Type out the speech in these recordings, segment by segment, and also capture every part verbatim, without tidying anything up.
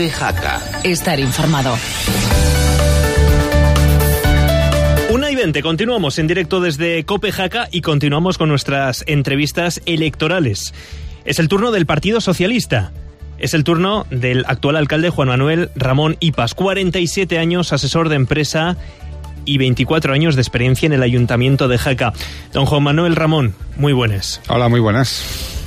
Jaca. Estar informado. Una y veinte, continuamos en directo desde Cope Jaca y continuamos con nuestras entrevistas electorales. Es el turno del Partido Socialista. Es el turno del actual alcalde Juan Manuel Ramón Ipas, cuarenta y siete años, asesor de empresa y veinticuatro años de experiencia en el Ayuntamiento de Jaca. Don Juan Manuel Ramón, muy buenas. Hola, muy buenas.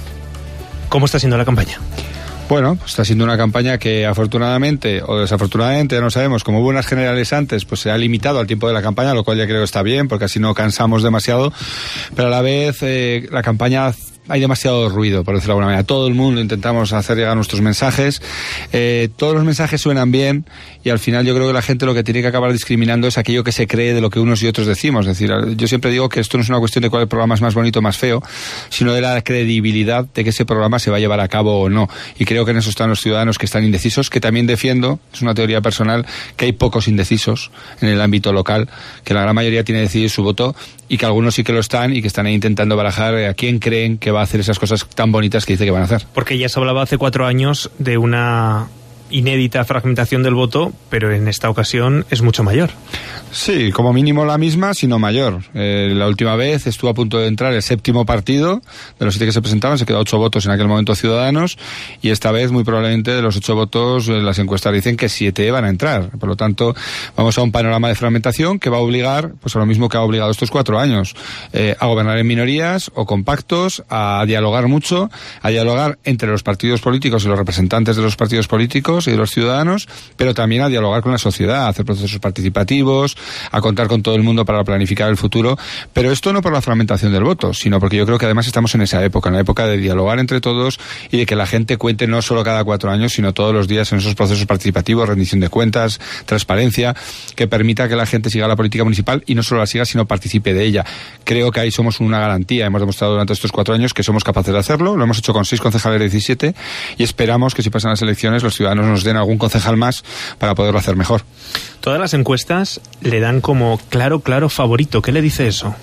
¿Cómo está siendo la campaña? Bueno, pues está siendo una campaña que afortunadamente o desafortunadamente, ya no sabemos, como hubo unas generales antes, pues se ha limitado al tiempo de la campaña, lo cual ya creo que está bien, porque así no cansamos demasiado, pero a la vez eh, la campaña... hay demasiado ruido, por decirlo de alguna manera. Todo el mundo intentamos hacer llegar nuestros mensajes. Eh, todos los mensajes suenan bien y al final yo creo que la gente lo que tiene que acabar discriminando es aquello que se cree de lo que unos y otros decimos. Es decir, yo siempre digo que esto no es una cuestión de cuál programa es más bonito o más feo, sino de la credibilidad de que ese programa se va a llevar a cabo o no. Y creo que en eso están los ciudadanos que están indecisos, que también defiendo, es una teoría personal, que hay pocos indecisos en el ámbito local, que la gran mayoría tiene decidido su voto y que algunos sí que lo están y que están ahí intentando barajar a quién creen que va a hacer esas cosas tan bonitas que dice que van a hacer. Porque ya se hablaba hace cuatro años de una inédita fragmentación del voto, pero en esta ocasión es mucho mayor. Sí, como mínimo la misma, sino mayor. Eh, la última vez estuvo a punto de entrar el séptimo partido, de los siete que se presentaban, se quedó ocho votos en aquel momento Ciudadanos, y esta vez muy probablemente de los ocho votos las encuestas dicen que siete van a entrar. Por lo tanto, vamos a un panorama de fragmentación que va a obligar, pues a lo mismo que ha obligado estos cuatro años, eh, a gobernar en minorías o compactos, a dialogar mucho, a dialogar entre los partidos políticos y los representantes de los partidos políticos y de los ciudadanos, pero también a dialogar con la sociedad, a hacer procesos participativos, a contar con todo el mundo para planificar el futuro, pero esto no por la fragmentación del voto, sino porque yo creo que además estamos en esa época, en la época de dialogar entre todos y de que la gente cuente no solo cada cuatro años, sino todos los días en esos procesos participativos, rendición de cuentas, transparencia, que permita que la gente siga la política municipal y no solo la siga, sino participe de ella. Creo que ahí somos una garantía, hemos demostrado durante estos cuatro años que somos capaces de hacerlo, lo hemos hecho con seis concejales de diecisiete y esperamos que si pasan las elecciones los ciudadanos nos den algún concejal más para poderlo hacer mejor. Todas las encuestas le dan como claro, claro favorito. ¿Qué le dice eso?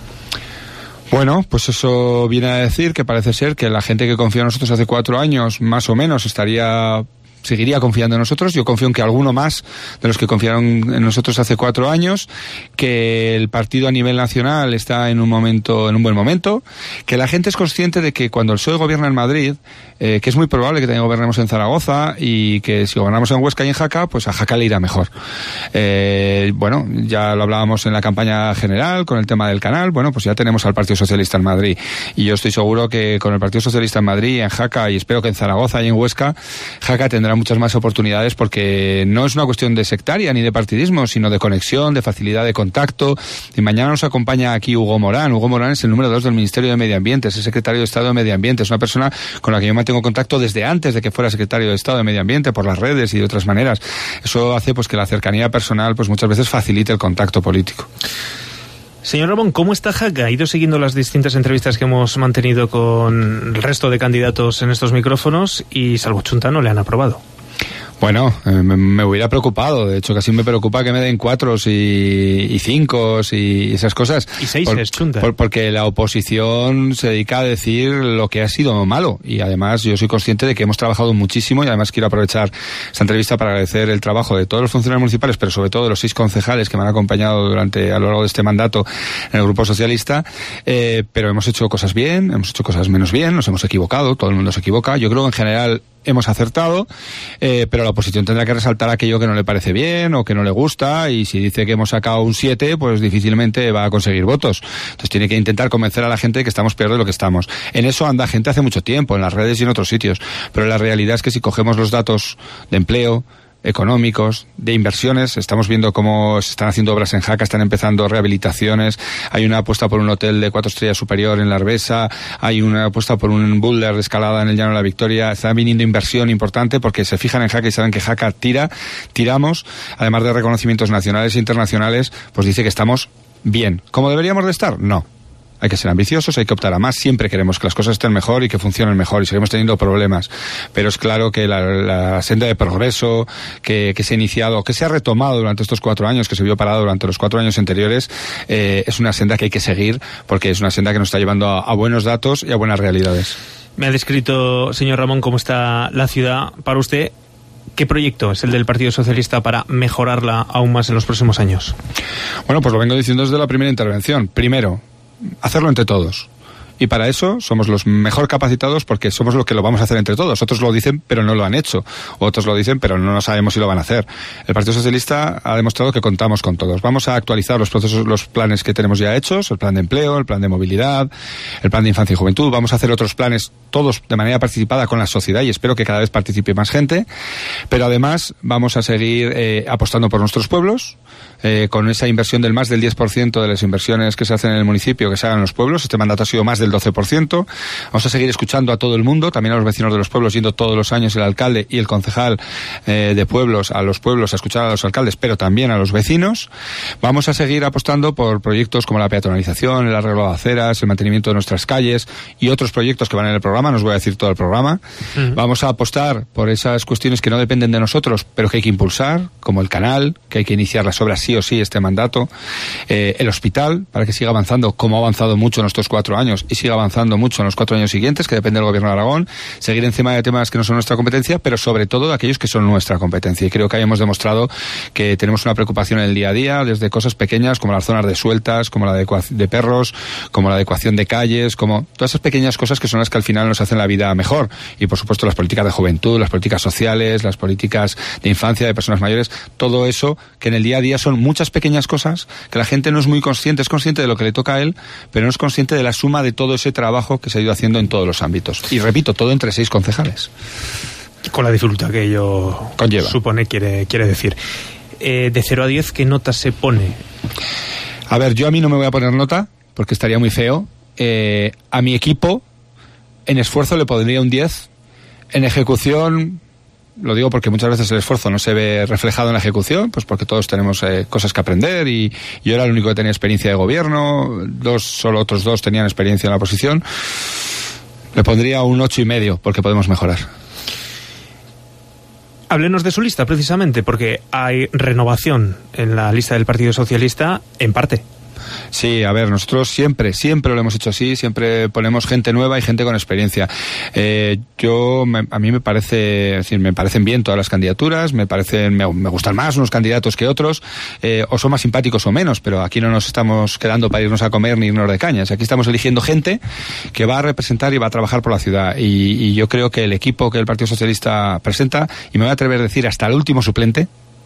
Bueno, pues eso viene a decir que parece ser que la gente que confió en nosotros hace cuatro años, más o menos, estaría... seguiría confiando en nosotros. Yo confío en que alguno más de los que confiaron en nosotros hace cuatro años, que el partido a nivel nacional está en un momento, en un buen momento, que la gente es consciente de que cuando el P S O E gobierna en Madrid, eh, que es muy probable que también gobernemos en Zaragoza y que si gobernamos en Huesca y en Jaca, pues a Jaca le irá mejor. Eh, bueno, ya lo hablábamos en la campaña general con el tema del canal, bueno, pues ya tenemos al Partido Socialista en Madrid y yo estoy seguro que con el Partido Socialista en Madrid, en Jaca y espero que en Zaragoza y en Huesca, Jaca tendrá muchas más oportunidades porque no es una cuestión de sectaria ni de partidismo, sino de conexión, de facilidad de contacto. Y mañana nos acompaña aquí Hugo Morán. Hugo Morán es el número dos del Ministerio de Medio Ambiente, es el secretario de Estado de Medio Ambiente, es una persona con la que yo mantengo contacto desde antes de que fuera secretario de Estado de Medio Ambiente, por las redes y de otras maneras. Eso hace pues que la cercanía personal pues muchas veces facilite el contacto político. Señor Ramón, ¿cómo está Jaca? ¿Ha ido siguiendo las distintas entrevistas que hemos mantenido con el resto de candidatos en estos micrófonos y salvo Chunta no le han aprobado? Bueno, eh, me, me hubiera preocupado. De hecho, casi me preocupa que me den cuatros y, y cinco y esas cosas. Y seises, Chunta. Por, porque la oposición se dedica a decir lo que ha sido malo. Y además yo soy consciente de que hemos trabajado muchísimo y además quiero aprovechar esta entrevista para agradecer el trabajo de todos los funcionarios municipales, pero sobre todo de los seis concejales que me han acompañado durante a lo largo de este mandato en el Grupo Socialista. Eh, pero hemos hecho cosas bien, hemos hecho cosas menos bien, nos hemos equivocado, todo el mundo se equivoca. Yo creo que en general hemos acertado, eh, pero la oposición tendrá que resaltar aquello que no le parece bien o que no le gusta, y si dice que hemos sacado un siete, pues difícilmente va a conseguir votos. Entonces tiene que intentar convencer a la gente de que estamos peor de lo que estamos. En eso anda gente hace mucho tiempo, en las redes y en otros sitios, pero la realidad es que si cogemos los datos de empleo, económicos, de inversiones, estamos viendo cómo se están haciendo obras en Jaca, están empezando rehabilitaciones, hay una apuesta por un hotel de cuatro estrellas superior en la Arbesa, hay una apuesta por un boulder de escalada en el Llano de la Victoria, está viniendo inversión importante porque se fijan en Jaca y saben que Jaca tira, tiramos, además de reconocimientos nacionales e internacionales, pues dice que estamos bien. ¿Cómo deberíamos de estar? No. Hay que ser ambiciosos, hay que optar a más. Siempre queremos que las cosas estén mejor y que funcionen mejor y seguimos teniendo problemas. Pero es claro que la, la senda de progreso que, que se ha iniciado, que se ha retomado durante estos cuatro años, que se vio parado durante los cuatro años anteriores, eh, es una senda que hay que seguir porque es una senda que nos está llevando a, a buenos datos y a buenas realidades. Me ha descrito, señor Ramón, cómo está la ciudad para usted. ¿Qué proyecto es el del Partido Socialista para mejorarla aún más en los próximos años? Bueno, pues lo vengo diciendo desde la primera intervención. Primero, hacerlo entre todos. Y para eso somos los mejor capacitados porque somos los que lo vamos a hacer entre todos. Otros lo dicen pero no lo han hecho. Otros lo dicen pero no sabemos si lo van a hacer. El Partido Socialista ha demostrado que contamos con todos. Vamos a actualizar los procesos, los planes que tenemos ya hechos, el plan de empleo, el plan de movilidad, el plan de infancia y juventud. Vamos a hacer otros planes todos de manera participada con la sociedad y espero que cada vez participe más gente. Pero además vamos a seguir eh, apostando por nuestros pueblos, eh, con esa inversión del más del diez por ciento de las inversiones que se hacen en el municipio que se hagan en los pueblos. Este mandato ha sido más del doce por ciento. Vamos a seguir escuchando a todo el mundo, también a los vecinos de los pueblos, yendo todos los años el alcalde y el concejal eh, de pueblos a los pueblos a escuchar a los alcaldes, pero también a los vecinos. Vamos a seguir apostando por proyectos como la peatonalización, el arreglo de aceras, el mantenimiento de nuestras calles y otros proyectos que van en el programa, no os voy a decir todo el programa. Uh-huh. Vamos a apostar por esas cuestiones que no dependen de nosotros, pero que hay que impulsar, como el canal, que hay que iniciar las obras sí o sí este mandato, eh, el hospital, para que siga avanzando como ha avanzado mucho en estos cuatro años y siga avanzando mucho en los cuatro años siguientes, que depende del Gobierno de Aragón, seguir encima de temas que no son nuestra competencia, pero sobre todo de aquellos que son nuestra competencia. Y creo que ahí hemos demostrado que tenemos una preocupación en el día a día, desde cosas pequeñas como las zonas de sueltas, como la adecuación de perros, como la adecuación de calles, como todas esas pequeñas cosas que son las que al final nos hacen la vida mejor. Y por supuesto las políticas de juventud, las políticas sociales, las políticas de infancia, de personas mayores, todo eso que en el día a día son muchas pequeñas cosas que la gente no es muy consciente, es consciente de lo que le toca a él, pero no es consciente de la suma de todo ese trabajo que se ha ido haciendo en todos los ámbitos. Y repito, todo entre seis concejales. Con la dificultad que ello conlleva. Supone, quiere, quiere decir. Eh, de cero a diez, ¿qué nota se pone? A ver, yo a mí no me voy a poner nota, porque estaría muy feo. Eh, a mi equipo, en esfuerzo le pondría un diez. En ejecución, lo digo porque muchas veces el esfuerzo no se ve reflejado en la ejecución, pues porque todos tenemos eh, cosas que aprender y yo era el único que tenía experiencia de gobierno, dos, solo otros dos tenían experiencia en la oposición. Le pondría un ocho y medio porque podemos mejorar. Háblenos de su lista precisamente, porque hay renovación en la lista del Partido Socialista en parte. Sí, a ver, nosotros siempre, siempre lo hemos hecho así, siempre ponemos gente nueva y gente con experiencia. Eh, yo, me, a mí me parece, es decir, me parecen bien todas las candidaturas, me parecen, me, me gustan más unos candidatos que otros, eh, o son más simpáticos o menos, pero aquí no nos estamos quedando para irnos a comer ni irnos de cañas. Aquí estamos eligiendo gente que va a representar y va a trabajar por la ciudad. Y, y yo creo que el equipo que el Partido Socialista presenta, y me voy a atrever a decir hasta el último suplente,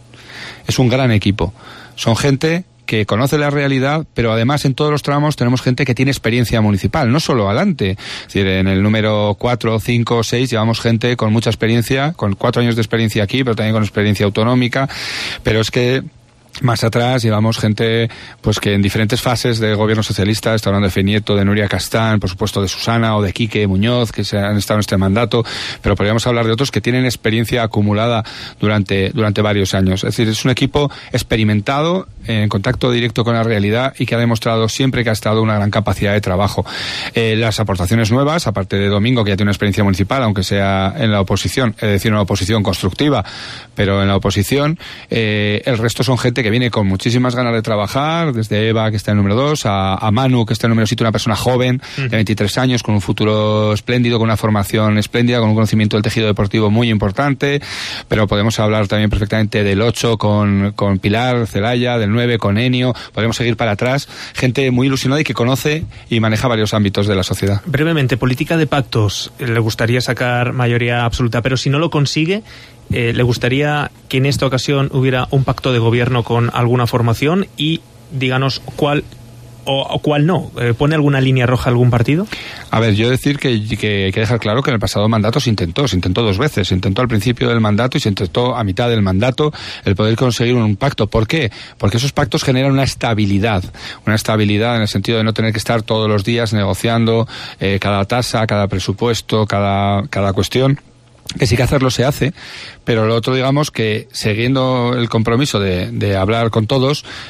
es un gran equipo. Son gente que conoce la realidad, pero además en todos los tramos tenemos gente que tiene experiencia municipal, no solo adelante. Es decir, en el número cuatro, cinco, seis llevamos gente con mucha experiencia, con cuatro años de experiencia aquí, pero también con experiencia autonómica, pero es que más atrás llevamos gente pues que en diferentes fases de gobierno socialista, está hablando de Fenieto, de Nuria Castán, por supuesto de Susana o de Quique Muñoz, que se han estado en este mandato, pero podríamos hablar de otros que tienen experiencia acumulada durante, durante varios años. Es decir, es un equipo experimentado, en contacto directo con la realidad y que ha demostrado siempre que ha estado una gran capacidad de trabajo. Eh, las aportaciones nuevas, aparte de Domingo, que ya tiene una experiencia municipal, aunque sea en la oposición, es decir, una oposición constructiva, pero en la oposición, eh, el resto son gente que viene con muchísimas ganas de trabajar, desde Eva, que está en el número dos, a, a Manu, que está en el número siete, una persona joven, de veintitrés años, con un futuro espléndido, con una formación espléndida, con un conocimiento del tejido deportivo muy importante, pero podemos hablar también perfectamente del ocho con, con Pilar Celaya, del nueve con Enio, podemos seguir para atrás, gente muy ilusionada y que conoce y maneja varios ámbitos de la sociedad. Brevemente, política de pactos, le gustaría sacar mayoría absoluta, pero si no lo consigue, Eh, ¿le gustaría que en esta ocasión hubiera un pacto de gobierno con alguna formación? Y díganos cuál o, o cuál no. Eh, ¿Pone alguna línea roja algún partido? A ver, yo decir que, que hay que dejar claro que en el pasado mandato se intentó, se intentó dos veces. Se intentó al principio del mandato y se intentó a mitad del mandato el poder conseguir un pacto. ¿Por qué? Porque esos pactos generan una estabilidad. Una estabilidad en el sentido de no tener que estar todos los días negociando eh, cada tasa, cada presupuesto, cada, cada cuestión. Que sí que hacerlo se hace, pero lo otro, digamos, que siguiendo el compromiso de, de hablar con todos, eh,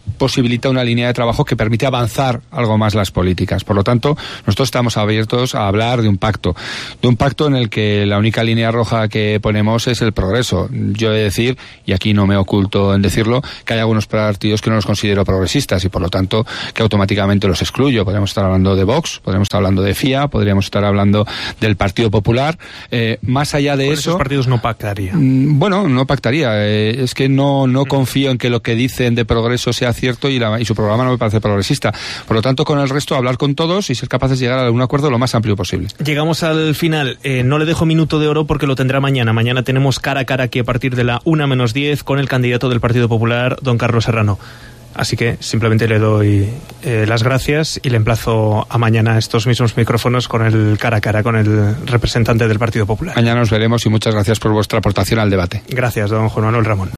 posibilita una línea de trabajo que permite avanzar algo más las políticas. Por lo tanto, nosotros estamos abiertos a hablar de un pacto, de un pacto en el que la única línea roja que ponemos es el progreso. Yo he de decir, y aquí no me oculto en decirlo, que hay algunos partidos que no los considero progresistas y por lo tanto que automáticamente los excluyo. Podríamos estar hablando de Vox, podríamos estar hablando de F I A, podríamos estar hablando del Partido Popular. Eh, más allá de ¿Con eso... esos partidos no pactaría? Bueno, no pactaría. Eh, es que no, no confío en que lo que dicen de progreso sea cierto y, la, y su programa no me parece progresista. Por lo tanto, con el resto, hablar con todos y ser capaces de llegar a un acuerdo lo más amplio posible. Llegamos al final. Eh, no le dejo minuto de oro porque lo tendrá mañana. Mañana tenemos cara a cara aquí a partir de la una menos diez con el candidato del Partido Popular, don Carlos Serrano. Así que simplemente le doy eh, las gracias y le emplazo a mañana estos mismos micrófonos con el cara a cara con el representante del Partido Popular. Mañana nos veremos y muchas gracias por vuestra aportación al debate. Gracias, don Juan Manuel Ramón.